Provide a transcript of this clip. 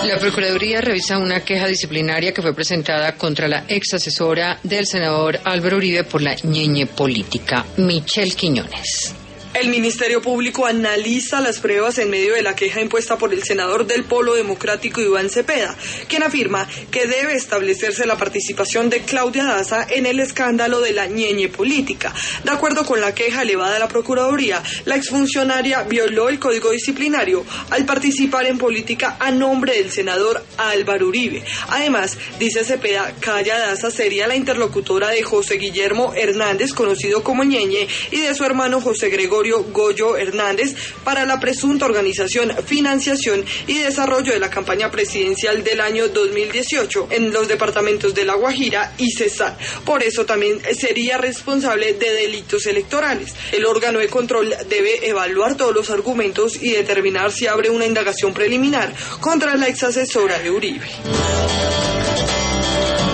La Procuraduría revisa una queja disciplinaria que fue presentada contra la ex asesora del senador Álvaro Uribe por la ñeñe política, Michelle Quiñones. El Ministerio Público analiza las pruebas en medio de la queja impuesta por el senador del Polo Democrático Iván Cepeda, quien afirma que debe establecerse la participación de Claudia Daza en el escándalo de la ñeñe política. De acuerdo con la queja elevada a la Procuraduría, la exfuncionaria violó el Código Disciplinario al participar en política a nombre del senador Álvaro Uribe. Además, dice Cepeda, Claudia Daza sería la interlocutora de José Guillermo Hernández, conocido como Ñeñe, y de su hermano José Gregorio Goyo Hernández para la presunta organización, financiación y desarrollo de la campaña presidencial del año 2018 en los departamentos de La Guajira y Cesar. Por eso también sería responsable de delitos electorales. El órgano de control debe evaluar todos los argumentos y determinar si abre una indagación preliminar contra la ex asesora de Uribe.